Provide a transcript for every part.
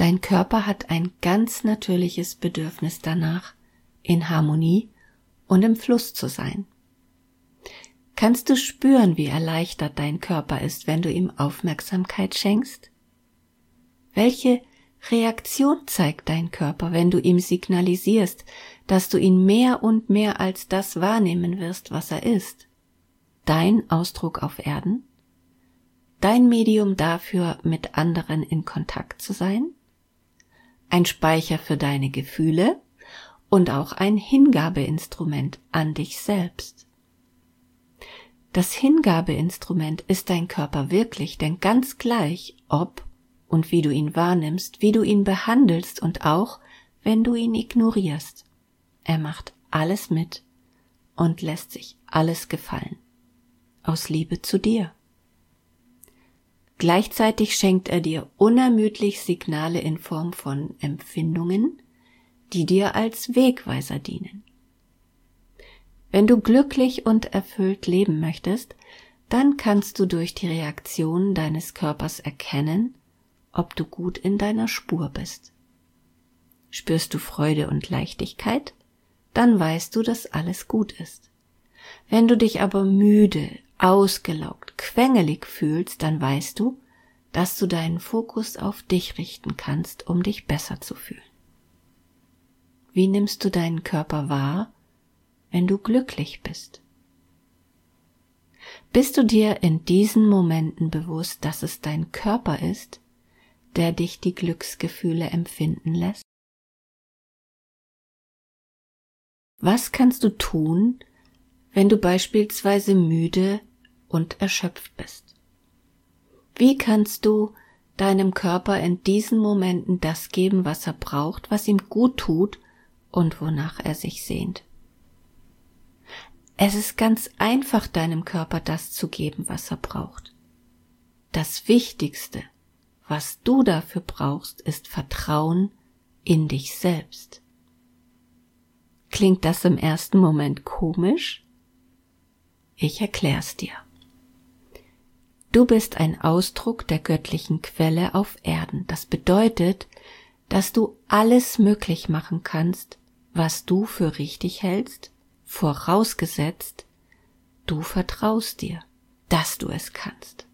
Dein Körper hat ein ganz natürliches Bedürfnis danach, in Harmonie und im Fluss zu sein. Kannst du spüren, wie erleichtert dein Körper ist, wenn du ihm Aufmerksamkeit schenkst? Welche Reaktion zeigt dein Körper, wenn du ihm signalisierst, dass du ihn mehr und mehr als das wahrnehmen wirst, was er ist? Dein Ausdruck auf Erden? Dein Medium dafür, mit anderen in Kontakt zu sein? Ein Speicher für deine Gefühle und auch ein Hingabeinstrument an dich selbst. Das Hingabeinstrument ist dein Körper wirklich, denn ganz gleich, ob und wie du ihn wahrnimmst, wie du ihn behandelst und auch, wenn du ihn ignorierst. Er macht alles mit und lässt sich alles gefallen. Aus Liebe zu dir. Gleichzeitig schenkt er dir unermüdlich Signale in Form von Empfindungen, die dir als Wegweiser dienen. Wenn du glücklich und erfüllt leben möchtest, dann kannst du durch die Reaktionen deines Körpers erkennen, ob du gut in deiner Spur bist. Spürst du Freude und Leichtigkeit, dann weißt du, dass alles gut ist. Wenn du dich aber müde, ausgelaugt, quengelig fühlst, dann weißt du, dass du deinen Fokus auf dich richten kannst, um dich besser zu fühlen. Wie nimmst du deinen Körper wahr, wenn du glücklich bist? Bist du dir in diesen Momenten bewusst, dass es dein Körper ist, der dich die Glücksgefühle empfinden lässt? Was kannst du tun, wenn du beispielsweise müde und erschöpft bist? Wie kannst du deinem Körper in diesen Momenten das geben, was er braucht, was ihm gut tut und wonach er sich sehnt? Es ist ganz einfach, deinem Körper das zu geben, was er braucht. Das Wichtigste, was du dafür brauchst, ist Vertrauen in dich selbst. Klingt das im ersten Moment komisch? Ich erklär's dir. Du bist ein Ausdruck der göttlichen Quelle auf Erden. Das bedeutet, dass du alles möglich machen kannst, was du für richtig hältst, vorausgesetzt, du vertraust dir, dass du es kannst.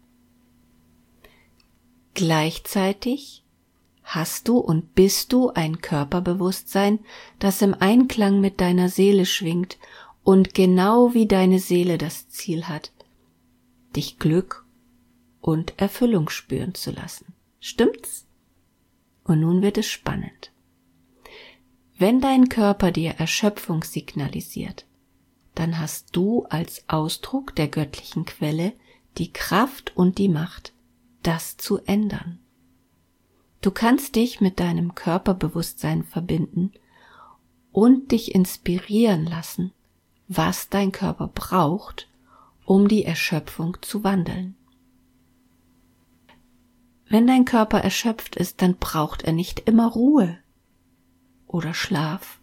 Gleichzeitig hast du und bist du ein Körperbewusstsein, das im Einklang mit deiner Seele schwingt und genau wie deine Seele das Ziel hat, dich Glück und Erfüllung spüren zu lassen. Stimmt's? Und nun wird es spannend. Wenn dein Körper dir Erschöpfung signalisiert, dann hast du als Ausdruck der göttlichen Quelle die Kraft und die Macht, das zu ändern. Du kannst dich mit deinem Körperbewusstsein verbinden und dich inspirieren lassen, was dein Körper braucht, um die Erschöpfung zu wandeln. Wenn dein Körper erschöpft ist, dann braucht er nicht immer Ruhe oder Schlaf.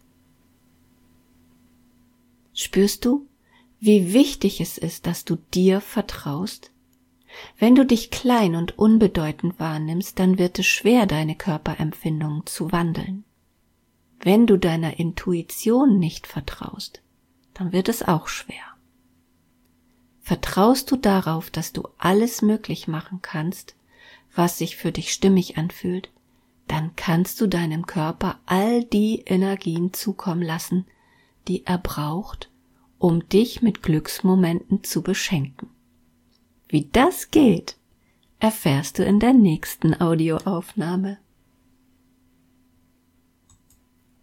Spürst du, wie wichtig es ist, dass du dir vertraust? Wenn du dich klein und unbedeutend wahrnimmst, dann wird es schwer, deine Körperempfindungen zu wandeln. Wenn du deiner Intuition nicht vertraust, dann wird es auch schwer. Vertraust du darauf, dass du alles möglich machen kannst, was sich für dich stimmig anfühlt, dann kannst du deinem Körper all die Energien zukommen lassen, die er braucht, um dich mit Glücksmomenten zu beschenken. Wie das geht, erfährst du in der nächsten Audioaufnahme.